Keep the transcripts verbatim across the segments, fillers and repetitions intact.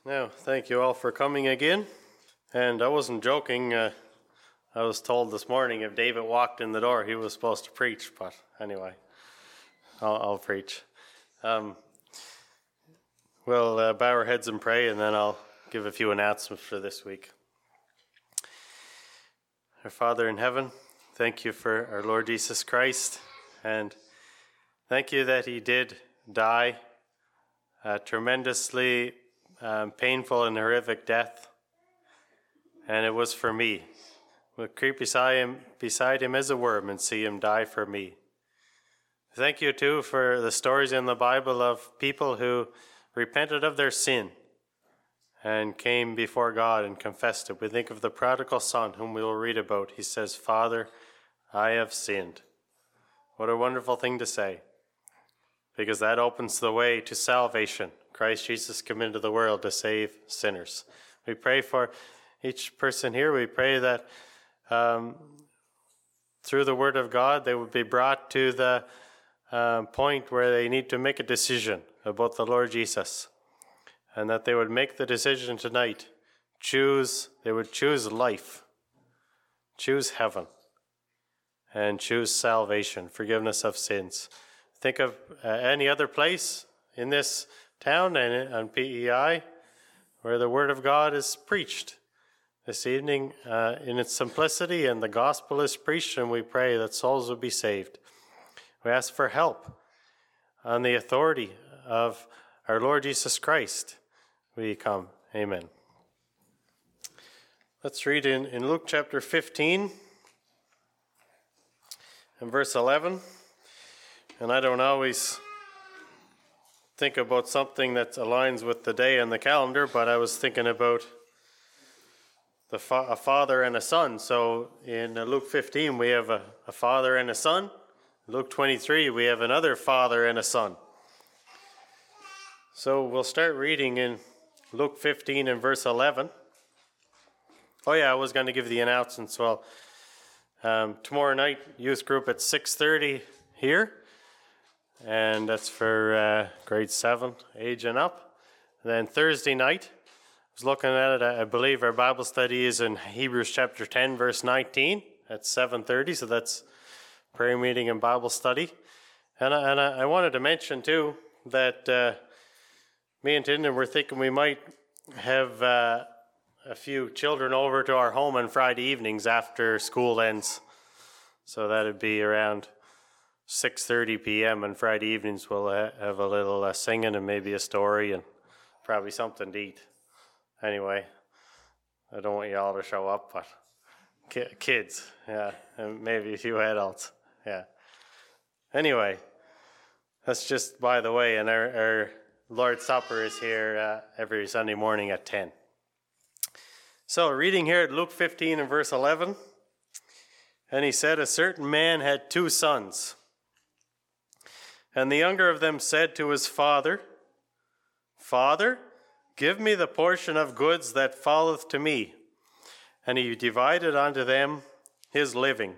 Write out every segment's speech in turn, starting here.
Now, thank you all for coming again. And I wasn't joking. Uh, I was told this morning if David walked in the door, he was supposed to preach. But anyway, I'll, I'll preach. Um, we'll uh, bow our heads and pray, and then I'll give a few announcements for this week. Our Father in heaven, thank you for our Lord Jesus Christ. And thank you that he did die a tremendously um, painful and horrific death. And it was for me. We'll creep beside him, beside him as a worm and see him die for me. Thank you, too, for the stories in the Bible of people who repented of their sin and came before God and confessed it. We think of the prodigal son whom we will read about. He says, "Father, I have sinned." What a wonderful thing to say, because that opens the way to salvation. Christ Jesus came into the world to save sinners. We pray for each person here. We pray that um, through the Word of God, they would be brought to the uh, point where they need to make a decision about the Lord Jesus, and that they would make the decision tonight. Choose, they would choose life, choose heaven, and choose salvation, forgiveness of sins. Think of uh, any other place in this town and on P E I where the Word of God is preached this evening uh, in its simplicity, and the gospel is preached, and we pray that souls will be saved. We ask for help on the authority of our Lord Jesus Christ. We come. Amen. Let's read in, in Luke chapter fifteen and verse eleven. And I don't always think about something that aligns with the day and the calendar, but I was thinking about the fa- a father and a son. So in Luke fifteen, we have a, a father and a son. Luke twenty-three, we have another father and a son. So we'll start reading in Luke fifteen and verse eleven. Oh yeah, I was going to give the announcements. Well, um, tomorrow night, youth group at six thirty here. And that's for uh, grade seven, age and up. And then Thursday night, I was looking at it, I believe our Bible study is in Hebrews chapter ten, verse nineteen at seven thirty. So that's prayer meeting and Bible study. And I, and I wanted to mention, too, that uh, me and Tinden were thinking we might have uh, a few children over to our home on Friday evenings after school ends. So that would be around six thirty p.m. on Friday evenings. We'll ha- have a little uh, singing and maybe a story and probably something to eat. Anyway, I don't want you all to show up, but ki- kids, yeah, and maybe a few adults, yeah. Anyway, that's just by the way, and our, our Lord's Supper is here uh, every Sunday morning at ten. So, reading here at Luke fifteen and verse eleven, and he said, "A certain man had two sons. And the younger of them said to his father, Father, give me the portion of goods that falleth to me. And he divided unto them his living."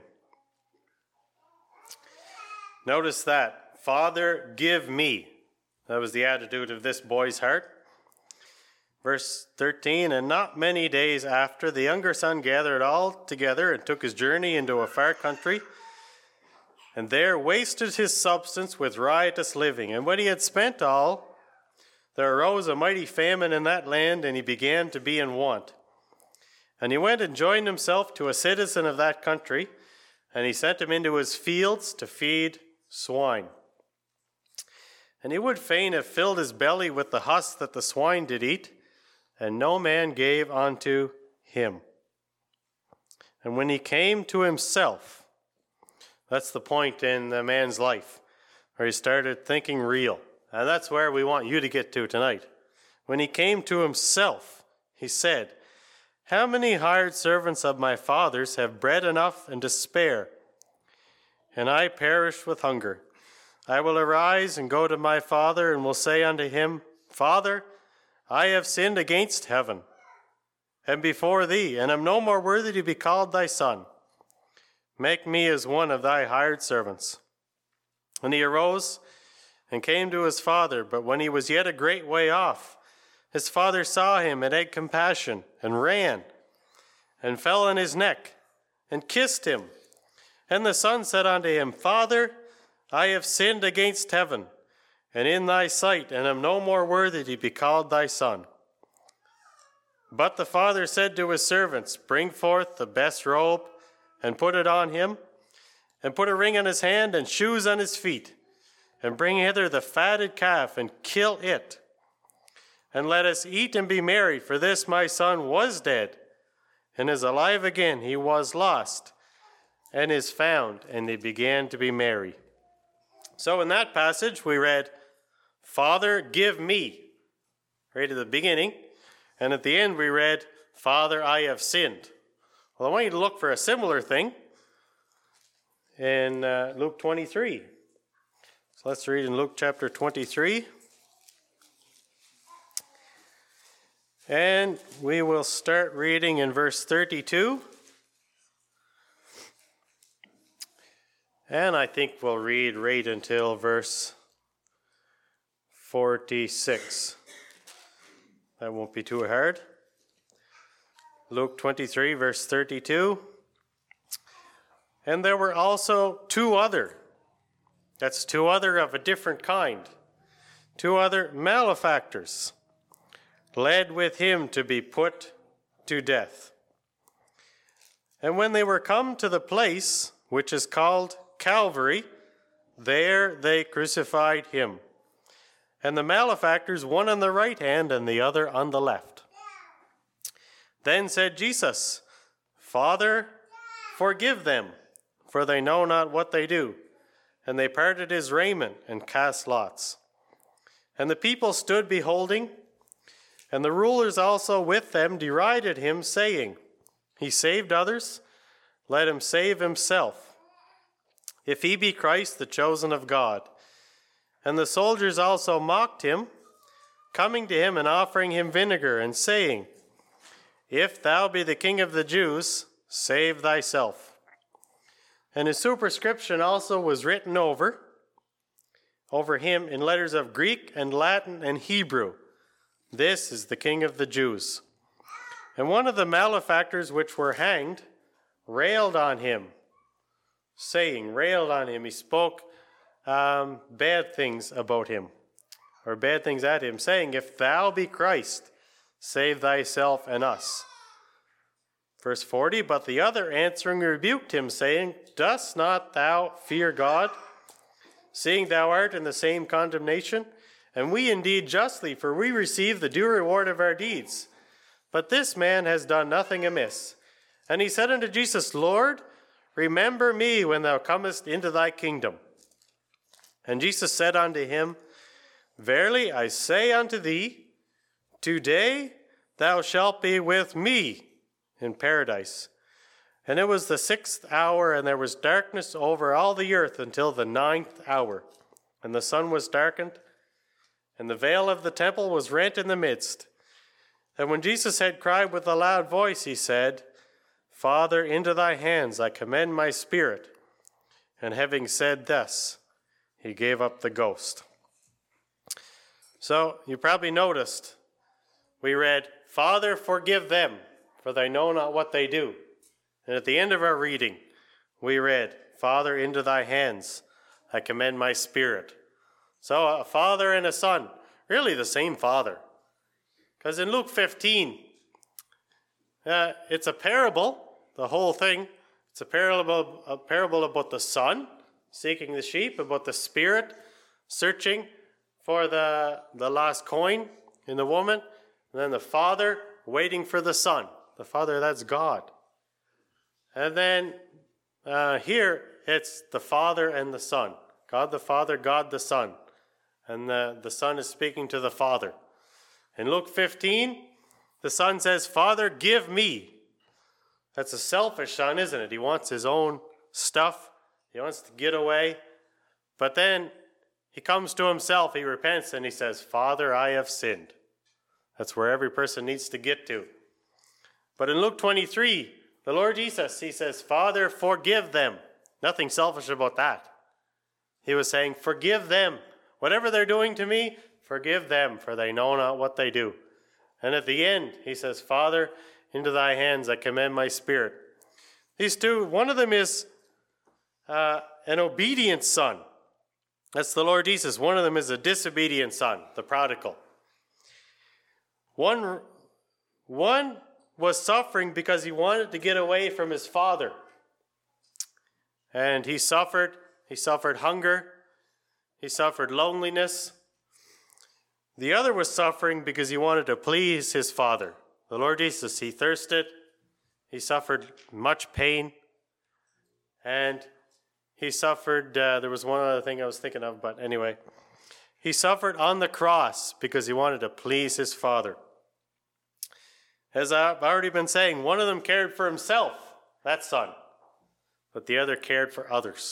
Notice that. Father, give me. That was the attitude of this boy's heart. Verse thirteen, "And not many days after, the younger son gathered all together and took his journey into a far country, and there wasted his substance with riotous living. And when he had spent all, there arose a mighty famine in that land, and he began to be in want. And he went and joined himself to a citizen of that country, and he sent him into his fields to feed swine. And he would fain have filled his belly with the husk that the swine did eat, and no man gave unto him. And when he came to himself," that's the point in the man's life where he started thinking real. And that's where we want you to get to tonight. When he came to himself, he said, "How many hired servants of my father's have bread enough and to spare, and I perish with hunger? I will arise and go to my father, and will say unto him, Father, I have sinned against heaven and before thee, and am no more worthy to be called thy son. Make me as one of thy hired servants." And he arose and came to his father. But when he was yet a great way off, his father saw him and had compassion, and ran, and fell on his neck, and kissed him. And the son said unto him, Father, I have sinned against heaven, and in thy sight, and am no more worthy to be called thy son. But the father said to his servants, Bring forth the best robe, and put it on him, and put a ring on his hand, and shoes on his feet, and bring hither the fatted calf, and kill it. And let us eat and be merry, for this my son was dead, and is alive again. He was lost, and is found. And they began to be merry. So in that passage we read, Father, give me, right at the beginning. And at the end we read, Father, I have sinned. Well, I want you to look for a similar thing in uh, Luke twenty-three. So let's read in Luke chapter twenty-three. And we will start reading in verse thirty-two. And I think we'll read right until verse forty-six. That won't be too hard. Luke twenty-three, verse thirty-two. And there were also two other, that's two other of a different kind, two other malefactors, led with him to be put to death. And when they were come to the place which is called Calvary, there they crucified him, and the malefactors, one on the right hand and the other on the left. Then said Jesus, Father, forgive them, for they know not what they do. And they parted his raiment and cast lots. And the people stood beholding, and the rulers also with them derided him, saying, He saved others, let him save himself, if he be Christ, the chosen of God. And the soldiers also mocked him, coming to him and offering him vinegar, and saying, If thou be the King of the Jews, save thyself. And his superscription also was written over, over him in letters of Greek and Latin and Hebrew, This is the King of the Jews. And one of the malefactors which were hanged railed on him, saying, railed on him, he spoke um, bad things about him, or bad things at him, saying, If thou be Christ, save thyself and us. Verse forty, But the other answering rebuked him, saying, Dost not thou fear God, seeing thou art in the same condemnation? And we indeed justly, for we receive the due reward of our deeds. But this man has done nothing amiss. And he said unto Jesus, Lord, remember me when thou comest into thy kingdom. And Jesus said unto him, Verily I say unto thee, today thou shalt be with me in paradise. And it was the sixth hour, and there was darkness over all the earth until the ninth hour. And the sun was darkened, and the veil of the temple was rent in the midst. And when Jesus had cried with a loud voice, he said, Father, into thy hands I commend my spirit. And having said this, he gave up the ghost. So you probably noticed we read, Father, forgive them, for they know not what they do. And at the end of our reading, we read, Father, into thy hands I commend my spirit. So a father and a son, really the same father. Because in Luke fifteen, uh, it's a parable, the whole thing. It's a parable, a parable about the son seeking the sheep, about the spirit searching for the, the lost coin in the woman, and then the father waiting for the son. The father, that's God. And then uh, here, it's the Father and the Son. God the Father, God the Son. And the, the Son is speaking to the Father. In Luke fifteen, the Son says, Father, give me. That's a selfish son, isn't it? He wants his own stuff. He wants to get away. But then he comes to himself, he repents, and he says, Father, I have sinned. That's where every person needs to get to. But in Luke twenty-three, the Lord Jesus, he says, Father, forgive them. Nothing selfish about that. He was saying, forgive them. Whatever they're doing to me, forgive them, for they know not what they do. And at the end, he says, Father, into thy hands I commend my spirit. These two, one of them is uh, an obedient son. That's the Lord Jesus. One of them is a disobedient son, the prodigal. One, one was suffering because he wanted to get away from his father. And he suffered. He suffered hunger. He suffered loneliness. The other was suffering because he wanted to please his father. The Lord Jesus, he thirsted. He suffered much pain. And he suffered, uh, there was one other thing I was thinking of, but anyway. He suffered on the cross because he wanted to please his father. As I've already been saying, one of them cared for himself, that son, but the other cared for others.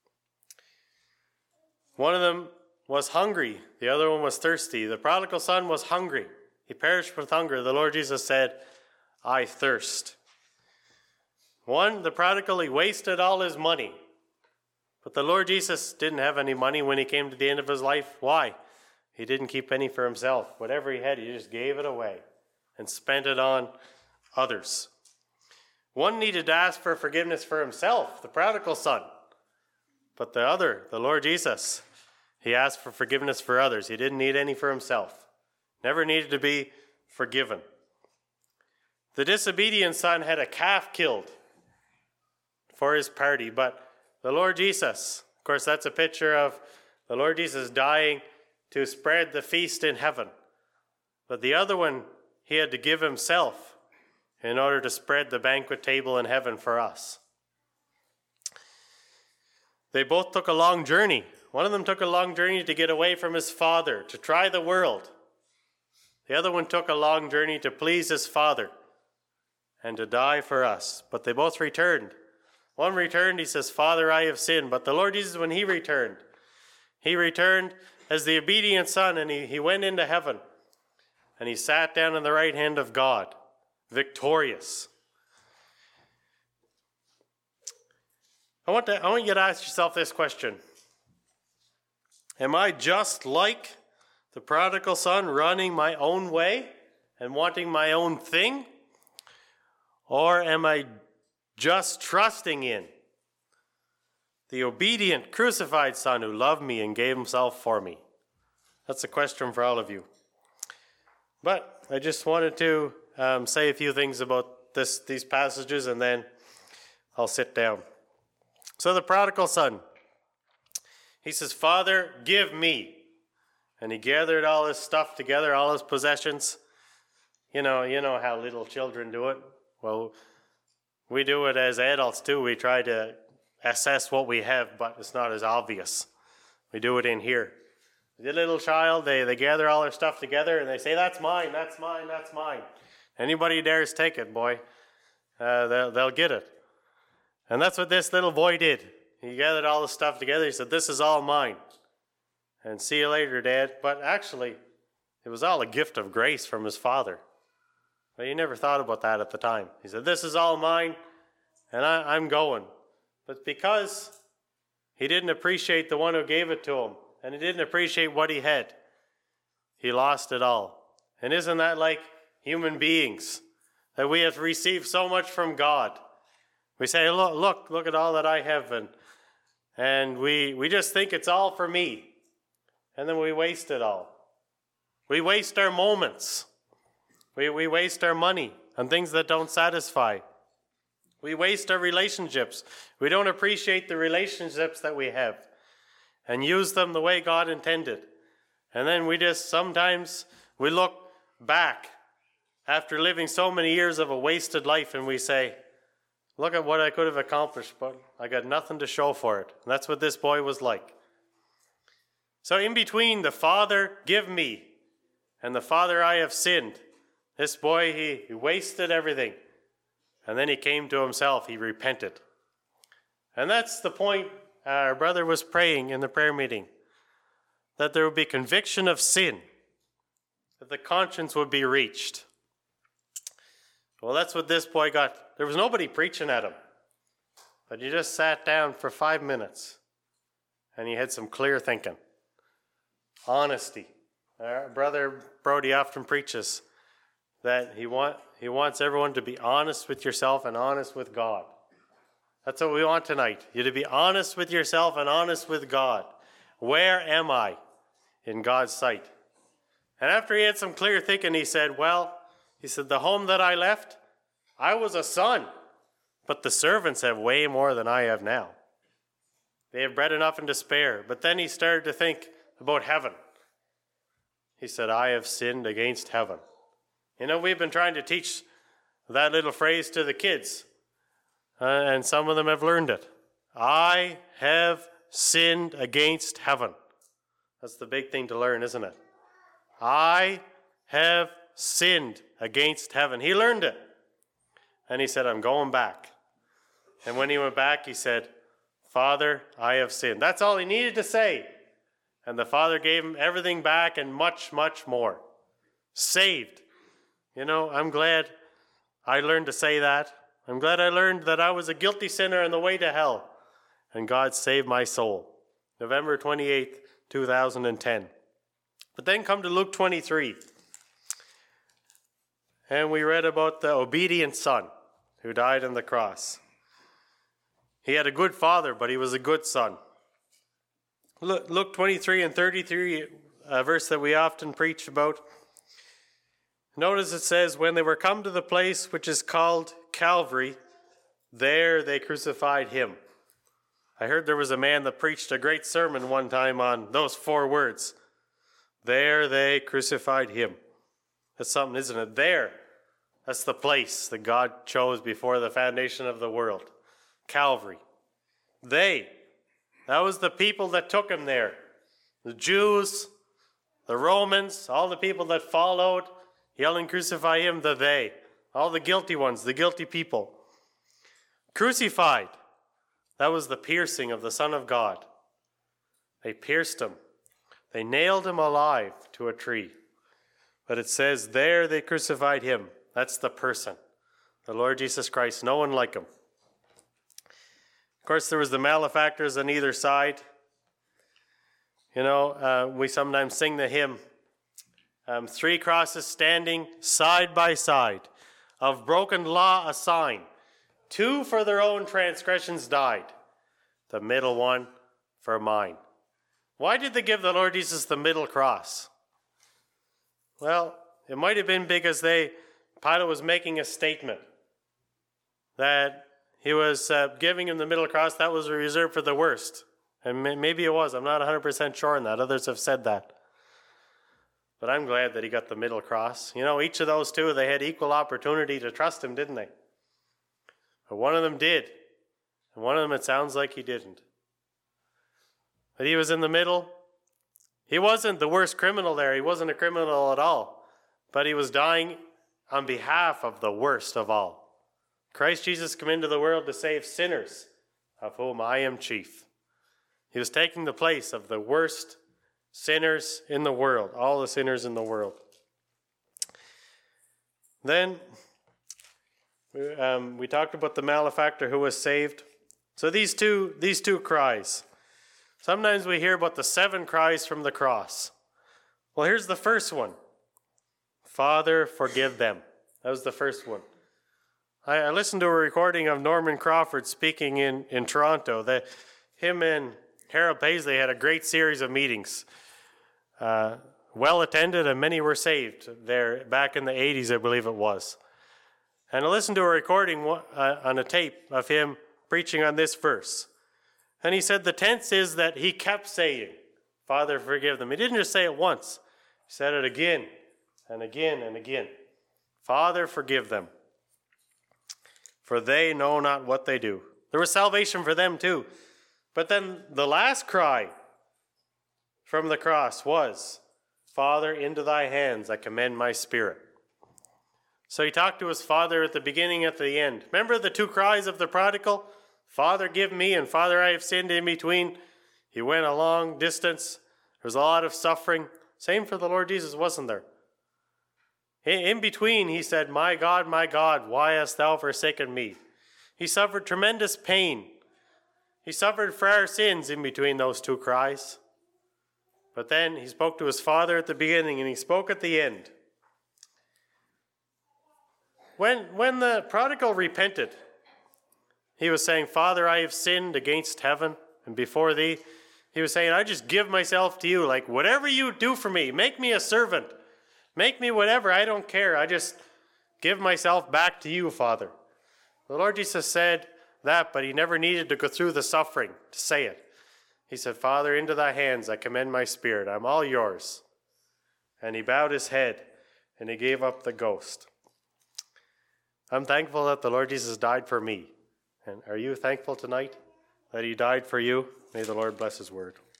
One of them was hungry, the other one was thirsty. The prodigal son was hungry. He perished with hunger. The Lord Jesus said, I thirst. One, the prodigal, he wasted all his money. But the Lord Jesus didn't have any money when he came to the end of his life. Why? He didn't keep any for himself. Whatever he had, he just gave it away and spent it on others. One needed to ask for forgiveness for himself, the prodigal son. But the other, the Lord Jesus, he asked for forgiveness for others. He didn't need any for himself. Never needed to be forgiven. The disobedient son had a calf killed for his party, but the Lord Jesus, of course, that's a picture of the Lord Jesus dying to spread the feast in heaven. But the other one, he had to give himself in order to spread the banquet table in heaven for us. They both took a long journey. One of them took a long journey to get away from his father, to try the world. The other one took a long journey to please his father and to die for us. But they both returned. One returned, he says, Father, I have sinned. But the Lord Jesus, when he returned, he returned as the obedient son, and he, he went into heaven. And he sat down on the right hand of God, victorious. I want, to, I want you to ask yourself this question. Am I just like the prodigal son, running my own way and wanting my own thing? Or am I just trusting in the obedient, crucified son who loved me and gave himself for me? That's a question for all of you. But I just wanted to um, say a few things about this, these passages, and then I'll sit down. So the prodigal son, he says, Father, give me. And he gathered all his stuff together, all his possessions. You know, you know how little children do it. Well, we do it as adults too. We try to assess what we have, but it's not as obvious. We do it in here. The little child, they, they gather all their stuff together and they say, that's mine, that's mine, that's mine. Anybody dares take it, boy, uh, they'll, they'll get it. And that's what this little boy did. He gathered all the stuff together. He said, this is all mine. And see you later, Dad. But actually, it was all a gift of grace from his father. But he never thought about that at the time. He said, this is all mine, and I, I'm going. But because he didn't appreciate the one who gave it to him, and he didn't appreciate what he had, he lost it all. And isn't that like human beings? That we have received so much from God. We say, look, look, look at all that I have, and, and we, we just think it's all for me. And then we waste it all. We waste our moments. We, we waste our money on things that don't satisfy. We waste our relationships. We don't appreciate the relationships that we have and use them the way God intended. And then we just, sometimes we look back after living so many years of a wasted life and we say, look at what I could have accomplished, but I got nothing to show for it. And that's what this boy was like. So in between the Father, give me, and the Father, I have sinned, this boy, he, he wasted everything. And then he came to himself. He repented. And that's the point our brother was praying in the prayer meeting, that there would be conviction of sin, that the conscience would be reached. Well, that's what this boy got. There was nobody preaching at him, but he just sat down for five minutes, and he had some clear thinking. Honesty. Our brother Brody often preaches, that he want he wants everyone to be honest with yourself and honest with God. That's what we want tonight. You to be honest with yourself and honest with God. Where am I in God's sight? And after he had some clear thinking, he said, well, he said, the home that I left, I was a son, but the servants have way more than I have now. They have bread enough and to spare. But then he started to think about heaven. He said, I have sinned against heaven. You know, we've been trying to teach that little phrase to the kids, uh, and some of them have learned it. I have sinned against heaven. That's the big thing to learn, isn't it? I have sinned against heaven. He learned it. And he said, I'm going back. And when he went back, he said, Father, I have sinned. That's all he needed to say. And the Father gave him everything back and much, much more. Saved. You know, I'm glad I learned to say that. I'm glad I learned that I was a guilty sinner on the way to hell. And God saved my soul. November twenty-eighth, two thousand ten. But then come to Luke twenty-three. And we read about the obedient son who died on the cross. He had a good father, but he was a good son. Luke twenty-three and thirty-three, a verse that we often preach about. Notice it says, when they were come to the place which is called Calvary, there they crucified him. I heard there was a man that preached a great sermon one time on those four words. There they crucified him. That's something, isn't it? There. That's the place that God chose before the foundation of the world. Calvary. They. That was the people that took him there. The Jews, the Romans, all the people that followed, yelling, crucify him, the they. All the guilty ones, the guilty people. Crucified. That was the piercing of the Son of God. They pierced him. They nailed him alive to a tree. But it says, there they crucified him. That's the person. The Lord Jesus Christ. No one like him. Of course, there was the malefactors on either side. You know, uh, we sometimes sing the hymn, um, three crosses standing side by side, of broken law a sign. Two for their own transgressions died, the middle one for mine. Why did they give the Lord Jesus the middle cross? Well, it might have been because they, Pilate was making a statement that he was uh, giving him the middle cross. That was reserved for the worst. And may, maybe it was. I'm not one hundred percent sure on that. Others have said that. But I'm glad that he got the middle cross. You know, each of those two, they had equal opportunity to trust him, didn't they? But one of them did. And one of them, it sounds like he didn't. But he was in the middle. He wasn't the worst criminal there. He wasn't a criminal at all. But he was dying on behalf of the worst of all. Christ Jesus came into the world to save sinners, of whom I am chief. He was taking the place of the worst sinners in the world, all the sinners in the world. Then we, um, we talked about the malefactor who was saved. So these two, these two cries. Sometimes we hear about the seven cries from the cross. Well, here's the first one. Father, forgive them. That was the first one. I, I listened to a recording of Norman Crawford speaking in, in Toronto. That him and Harold Paisley had a great series of meetings. Uh, well attended, and many were saved there back in the eighties, I believe it was. And I listened to a recording uh, on a tape of him preaching on this verse. And he said the tense is that he kept saying, Father, forgive them. He didn't just say it once. He said it again and again and again. Father, forgive them, for they know not what they do. There was salvation for them too. But then the last cry from the cross was, Father, into thy hands I commend my spirit. So he talked to his Father at the beginning, at the end. Remember the two cries of the prodigal? Father, give me, and Father, I have sinned in between. He went a long distance. There was a lot of suffering. Same for the Lord Jesus, wasn't there? In between, he said, my God, my God, why hast thou forsaken me? He suffered tremendous pain. He suffered for our sins in between those two cries. But then he spoke to his Father at the beginning, and he spoke at the end. when, when the prodigal repented, he was saying, Father, I have sinned against heaven and before thee. He was saying, I just give myself to you. Like, whatever you do for me, make me a servant. Make me whatever, I don't care. I just give myself back to you, Father. The Lord Jesus said that, but he never needed to go through the suffering to say it. He said, Father, into thy hands I commend my spirit. I'm all yours. And he bowed his head and he gave up the ghost. I'm thankful that the Lord Jesus died for me. And are you thankful tonight that he died for you? May the Lord bless his word.